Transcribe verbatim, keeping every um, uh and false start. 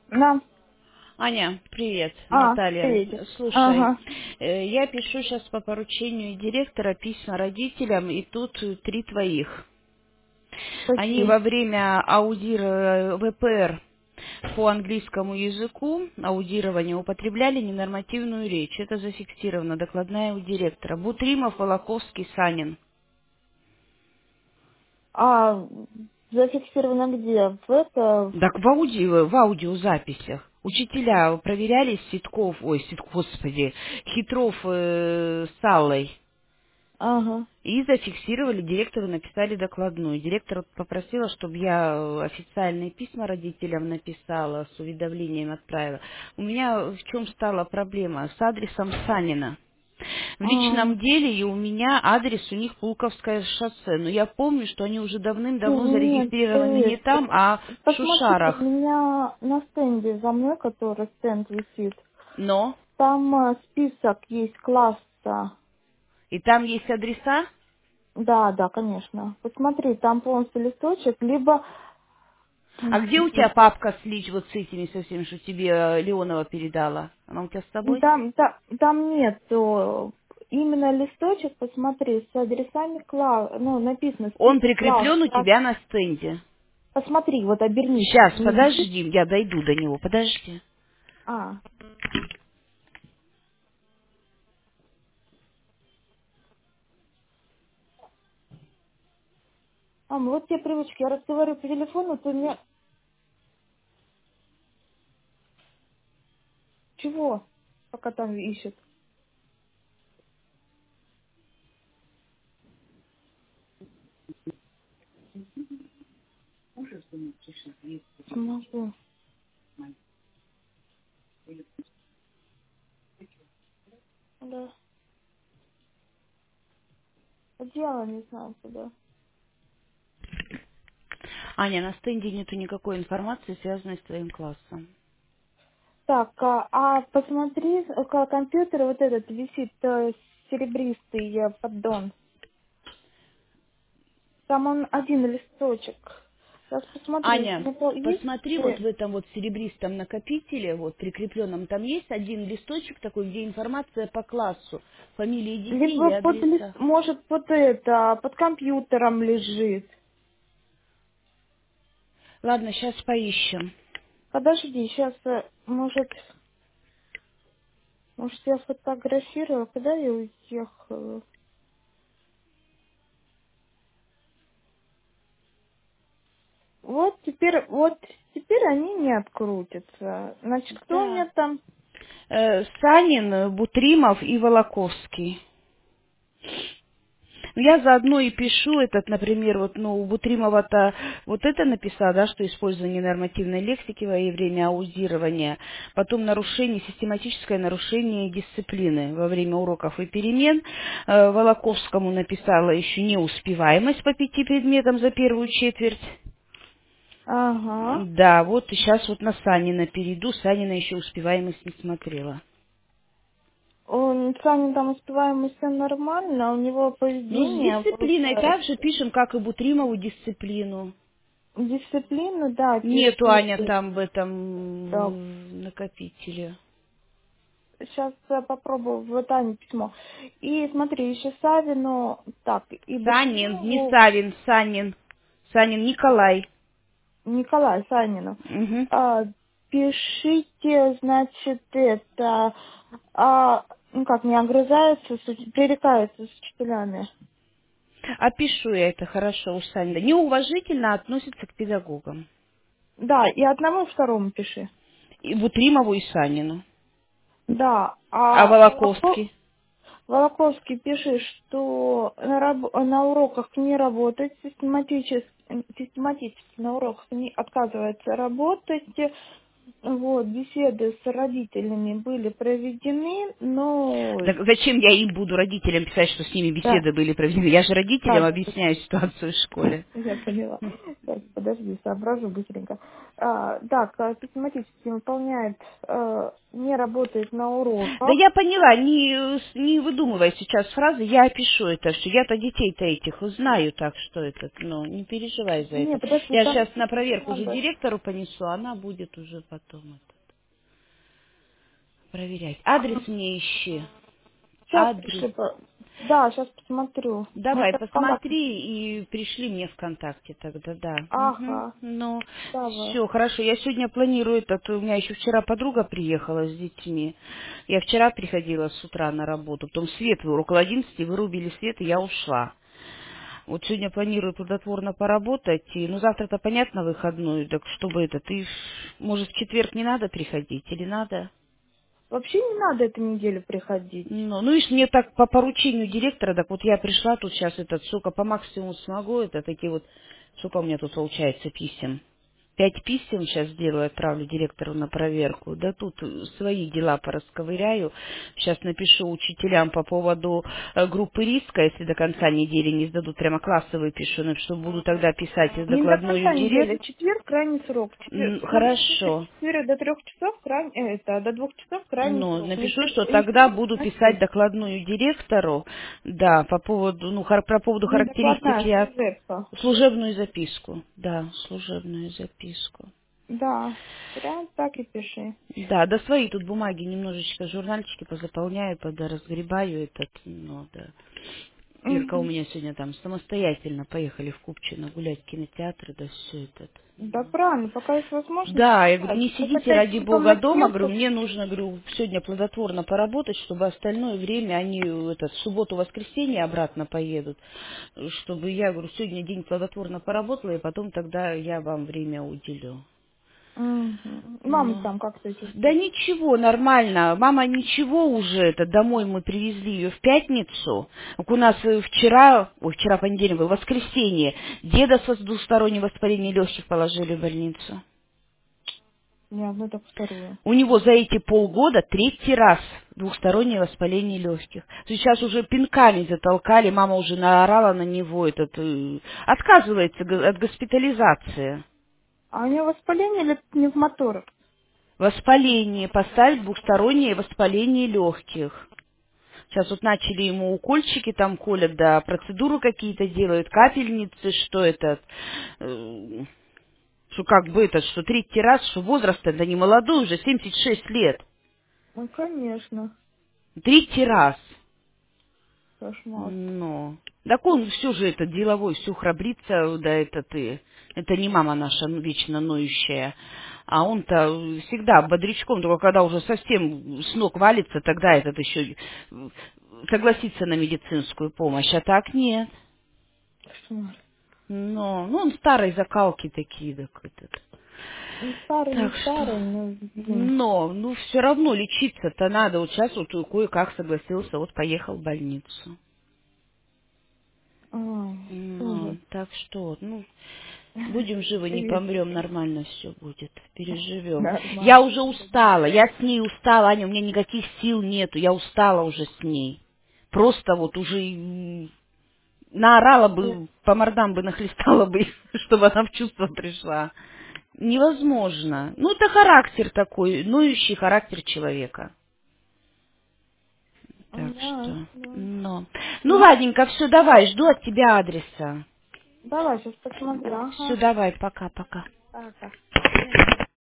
На. Аня, привет, А, Наталья. привет. Слушай, Ага. э, я пишу сейчас по поручению директора письма родителям, и тут э, три твоих. Они Какие? во время аудира вэ пэ эр по английскому языку, аудирования, употребляли ненормативную речь. Это зафиксировано, докладная у директора. Бутримов, Волоковский, Санин. А, зафиксировано где? В это... Так в, аудио, в аудиозаписях. Учителя проверяли Ситков, ой, Сит, господи, Хитров э, с Аллой. Ага. И зафиксировали, директору написали докладную. Директор вот попросила, чтобы я э, официальные письма родителям написала, с уведомлением отправила. У меня в чем стала проблема? С адресом Санина. В А, личном деле и у меня адрес у них Пулковское шоссе. Но я помню, что они уже давным-давно нет, зарегистрированы не ты... там, а в Посмотри, у Шушарах. меня на стенде за мной, который стенд висит, Но там а, список есть класса. и там есть адреса. Да, да, конечно. Посмотри, там полностью листочек, либо... А где у тебя папка с лич вот с этими совсем, что тебе э, Леонова передала? Она у тебя с тобой? Там, та- там нет э, именно листочек, посмотри, с адресами класс, ну, написано Он список прикреплен у класса. тебя на стенде. Посмотри, вот обернись. Сейчас, Не видишь? подожди, я дойду до него, подожди. А, а, ну вот те привычки. Я разговариваю по телефону, ты мне... Чего? Пока там ищет. Смогу. Да. Дело не знаю куда. Аня, на стенде нету никакой информации, связанной с твоим классом. Так, а, а посмотри, э, к- компьютер вот этот висит э, серебристый э, поддон. Там он один листочек. Сейчас посмотрю, если у Аня, него есть. посмотри вот э, в этом вот серебристом накопителе, вот прикрепленном, там есть один листочек такой, где информация по классу, фамилии детей и Либо под лист, адреса. может, под это, под компьютером лежит. Ладно, сейчас поищем. Подожди, сейчас, может, может, я фотографировала, когда я уехала. Вот теперь, вот теперь они не открутятся. Значит, кто у Да. меня там? Э, Санин, Бутримов и Волоковский. Ну, я заодно и пишу этот, например, вот, ну, у Бутримова-то вот это написала, да, что использование нормативной лексики во время аудирования, потом нарушение, систематическое нарушение дисциплины во время уроков и перемен. Э, Волоковскому написала еще неуспеваемость по пяти предметам за первую четверть. Ага. Да, вот сейчас вот на Санина перейду, Санина еще успеваемость не смотрела. Он с вами там успеваемость все нормально, а у него Ну, с поведение дисциплиной просто так же пишем, как и Бутримову дисциплину. дисциплину, да, Нету, Аня, пишет. там в этом Да. в накопителе. Сейчас я попробую в Тане письмо. И смотри, еще Савину, так, и Санин, не Бутримову, Савин, Санин. Санин Николай. Николай Санину. Угу. А, пишите, значит, это, а, ну как, не огрызаются, с уч- пререкаются с учителями. Опишу я это хорошо у Санина. Неуважительно относится к педагогам. Да, и одному, и второму пиши. И Бутримову, и Санину. Да, А а Волоко- Волоковский? Волоковский пишет, что на, раб- на уроках не работает систематически, систематически на уроках не отказывается работать. Вот, беседы с родителями были проведены, но... Так зачем я им буду, родителям, писать, что с ними Да, беседы были проведены? Я же да, родителям да, да. объясняю ситуацию в школе. Я поняла. Так, подожди, соображу быстренько. А, так, а, систематически выполняет, а, не работает на Да уроках. я поняла, не, э, не выдумывай сейчас фразы, я опишу это, что я-то детей-то этих знаю, так что это, ну, не переживай за Не, это. подожди, Я там сейчас на проверку уже надо. директору понесу, а она будет уже потом. потом это проверять. Адрес мне ищи. Сейчас Адрес. пришли. по- Да, сейчас посмотрю. Мы Давай, так в контакт- посмотри и пришли мне ВКонтакте тогда, да. Угу. Ага, Ну, давай. все, хорошо. Я сегодня планирую этот. У меня еще вчера подруга приехала с детьми. Я вчера приходила с утра на работу. Потом свет вы около одиннадцати вырубили свет, и я ушла. Вот сегодня планирую плодотворно поработать. И, ну, завтра-то понятно выходной. Так чтобы это, ты, может, в четверг не надо приходить или надо? Вообще не надо эту неделю приходить. Ну, ну, видишь, мне так по поручению директора, так вот я пришла тут сейчас, этот, сколько по максимуму смогу, это такие вот, сколько у меня тут получается писем? Пять писем сейчас сделаю, отправлю директору на проверку. Да тут э, свои дела порасковыряю. Сейчас напишу учителям по поводу э, группы риска, если до конца недели не сдадут, прямо классовые пишу, ну, что буду тогда писать Не до докладную конца недели. директору. Четверг крайний срок. Четверг, смотрите, Хорошо. с четверга до трех часов крайний, э, это до двух часов крайний Ну, срок. Не с напишу, трех- что не с тогда трех буду на писать шесть. докладную директору, да, по поводу, ну, хар- по поводу Не характеристик докладная, а я служебка. служебную записку, да, служебную записку. Да, прям так и пиши. Да, да свои тут бумаги немножечко, журнальчики позаполняю, подразгребаю этот, ну, да. Ирка у Мгм. меня сегодня там самостоятельно поехали в Купчино гулять в кинотеатр, да все это. Да правильно, пока есть возможность Да, я говорю, читать. не Вот сидите опять ради потом бога дома, говорю, начнется. мне нужно, говорю, сегодня плодотворно поработать, чтобы остальное время они этот, в субботу-воскресенье обратно поедут, чтобы я, говорю, сегодня день плодотворно поработала, и потом тогда я вам время уделю. Мгм. Мама Ну, там как себя да чувствует? ничего, нормально. Мама ничего уже, это домой мы привезли ее в пятницу. Так у нас э, вчера, ой, вчера понедельник был, воскресенье, деда с двусторонним воспалением легких положили в больницу. Не одну, так вторую. У него за эти полгода третий раз двухстороннее воспаление легких. Сейчас уже пинками затолкали, мама уже наорала на него, этот, э, отказывается г- от госпитализации. А у нее воспаление или пневмоторакс? Воспаление, поставить двухстороннее воспаление легких. Сейчас вот начали ему укольчики там колят, да, процедуры какие-то делают, капельницы, что это, э, что как бы это, что третий раз, что возраст-то да не молодой уже, семьдесят шесть лет. Ну, конечно. Третий раз. Кошмар. Ну, так он все же это деловой, все храбрится, да это ты. Это не мама наша ну, вечно ноющая. А он-то всегда бодрячком, только когда уже совсем с ног валится, тогда этот еще согласится на медицинскую помощь, а так нет. Кошмар. Но, ну, он старой закалки такие, так этот. Ну, старый, не Так что, старый, но блин. но, ну, все равно лечиться-то надо. Вот сейчас вот кое-как согласился, вот поехал в больницу. Ой, ужас. Ну, так что, вот, ну, будем живы, не Привет. помрем, нормально все будет, переживем. Я Нормально. уже устала, я с ней устала, Аня, у меня никаких сил нету, я устала уже с ней. Просто вот уже м, наорала бы, по мордам бы нахлестала бы, чтобы она в чувство пришла. Невозможно. Ну, это характер такой, ноющий характер человека. Так Да, что, да. ну. Ну, Ну, ладненько, все, давай, жду от тебя адреса. давай, сейчас посмотрю. Все, Ага. давай, пока-пока. Так, так.